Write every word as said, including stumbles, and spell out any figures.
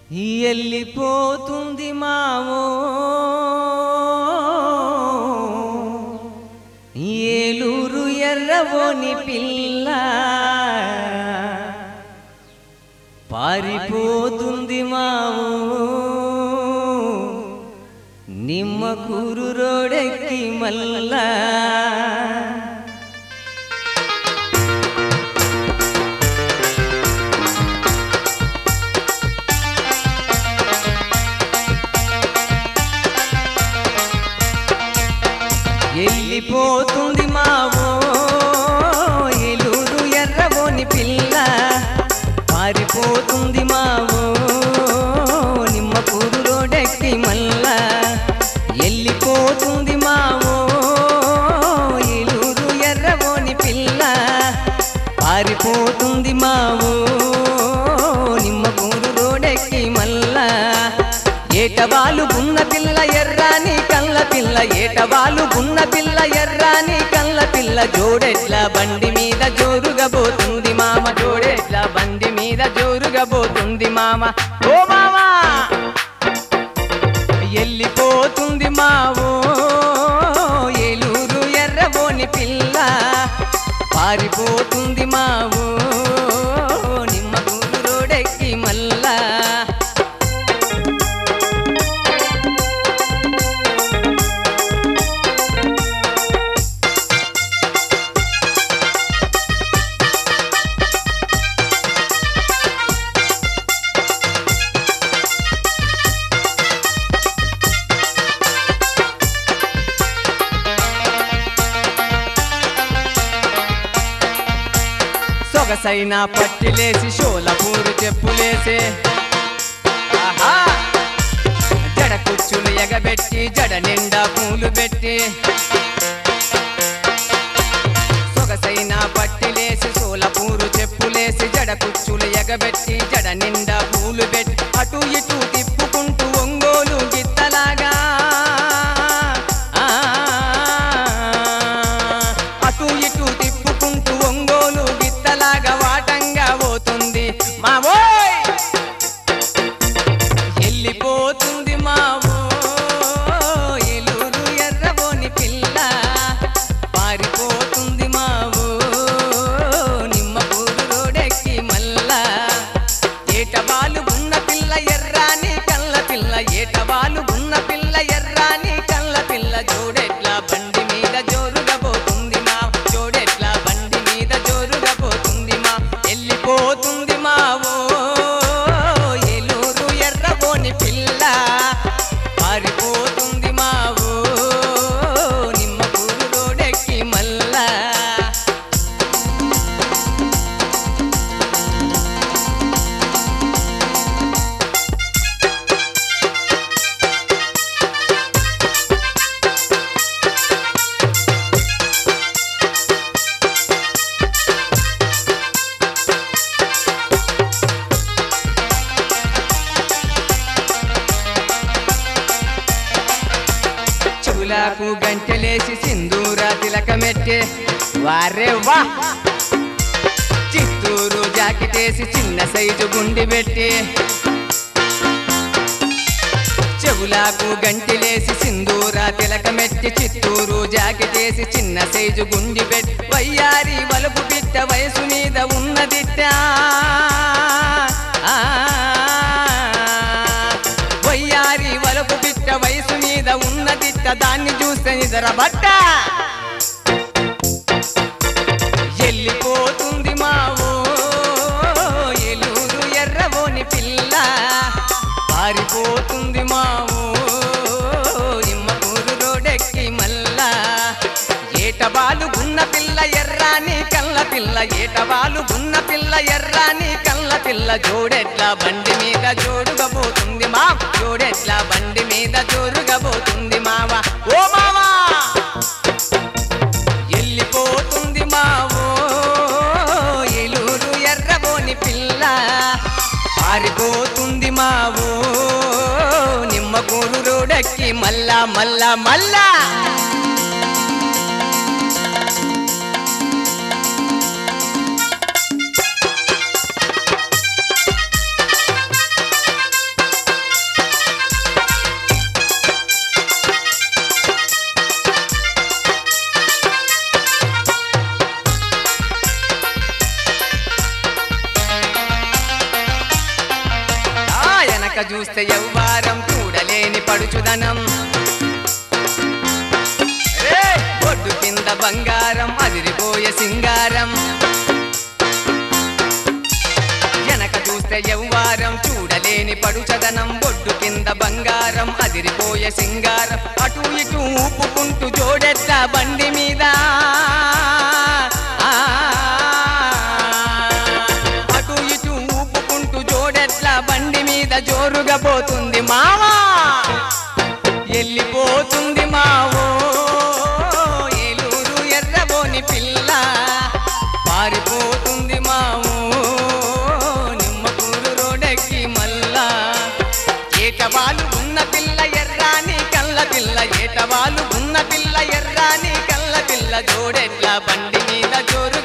ఎల్లిపోతుంది Mao Eluru ఎర్రవోని పిల్ల పారిపోతుంది Mao Nimmakuru రోడెక్కి మల్లా ఎల్లిపోతుంది మావో ఏలూరు ఎర్రవోని పిల్ల పారిపోతుంది మావో నిమ్మకూరు రోడెక్కి మల్లా ఎల్లిపోతుంది మావో ఏలూరు ఎర్రవోని పిల్ల పారిపోతుంది మావో నిమ్మకూరు రోడెక్కి మల్లా ఏటవాలు గున్న పిల్ల ఎర్రాని కళ్ళ పిల్ల ఏటవాలు గున్న పిల్ల ఎర్రాని కళ్ళ పిల్ల జోడెట్ల బండి మీద జోరుగా పోతుంది మామ జోడెట్ల బండి మీద జోరుగా పోతుంది మామ ఓ మామా ఎల్లిపోతుంది మావో ఏలూరు ఎర్రవోని పిల్ల పారిపోతుంది మావో నిమ్మకూరు రోడెక్కి మల్లా సొగసైన పట్టిలేసి షోలపూరు చెప్పులేసే ఆహా జడ కుచ్చులు ఎగబెట్టి జడ నిండా పూలు పెట్టి సొగసైన పట్టిలేసి షోలపూరు చెప్పులేసి జడ కుచ్చులు ఎగబెట్టి జడ నిండా పూలు పెట్టి అటు ఇటు తిప్పుకుంటూ ఒంగోలు గిత్తలాగా అటు ఇటు తిప్పుకుంటూ ఒంగోలు గిత్తలాగా వాటంగా పోతుంది మావోయ్ ఎల్లిపోతుంది మావో ఏలూరు ఎర్రవోని పిల్ల పారిపోతుంది మావో నిమ్మకూరు రోడెక్కి మల్లా ఏటవాలు ఉన్న పిల్ల ఎర్రాని కళ్ళ పిల్ల ఏటవాలు ఉన్న పిల్ల ఎర్రాని కళ్ళ పిల్ల జోడెట్ల బండి మీద జోరుగా పోతుంది మా జోడెట్ల బండి మీద జోరుగా పోతుంది మా ఎల్లిపోతుంది మావో ఏలూరు ఎర్రవోని పిల్ల పారిపోతుంది మావో నిమ్మకూరు రోడెక్కి మల్లా చెవులకు గంటలేసి సింధూర తిలకమెట్టే వారే వా చిత్తూరు జాకెటేసి చిన్న సైజు గుండి పెట్టి చెవులకు గంటలేసి సింధూర తిలకమెట్టి చిత్తూరు జాకెటేసి చిన్న సైజు గుండి పెట్టి వయ్యారి వలుపు పిట్ట వయసు మీద ఉన్నదిట్ట వయ్యారి వలుపు పిట్ట వయసు మీద ఉన్నదిట్ట దాన్ని చూస్తే నిద్రబట్ట ఎల్లిపోతుంది మావో ఏలూరు ఎర్రవోని పిల్ల పారిపోతుంది మావో నిమ్మకూరు రోడెక్కి మల్లా ఏటవాలు గున్న పిల్ల ఎర్రాని కళ్ళ పిల్ల ఏటవాలు గున్న పిల్ల ఎర్రాని కళ్ళ పిల్ల జోడెట్ల బండి మీద జోరుగా పోతుంది మా జోడెట్ల బండి మీద జోరుగా పోతుంది మావా ఓ మావా ఎల్లిపోతుంది మావో ఏలూరు ఎర్రవోని పిల్ల పారిపోతుంది మావో నిమ్మకూరు రోడెక్కి మల్లా మల్లా మల్లా ఎనక చూస్తే యవ్వారం చూడలేని పడుచుదనం బొడ్డు కింద బంగారం అదిరిపోయే సింగారం ఎనక చూస్తే యవ్వారం చూడలేని పడుచదనం బొడ్డు కింద బంగారం అదిరిపోయే సింగారం అటు ఇటు ఊపుకుంటూ జోడెట్లా బండి మీద అటు ఇటు ఊపుకుంటూ జోడెట్లా బండి మీద జోరుగా పోతుంది మావా వెళ్ళిపోతుంది మావో ఏలూరు ఎర్రబోని పిల్ల పారిపోతుంది మావో నిమ్మకూరు రోడెక్కి మల్లా ఏటవాలు ఉన్న పిల్ల ఎర్రాని కళ్ళ పిల్ల ఏటవాలు ఉన్న పిల్ల ఎర్రాని కళ్ళ పిల్ల జోడెట్లా బండి మీద జోరు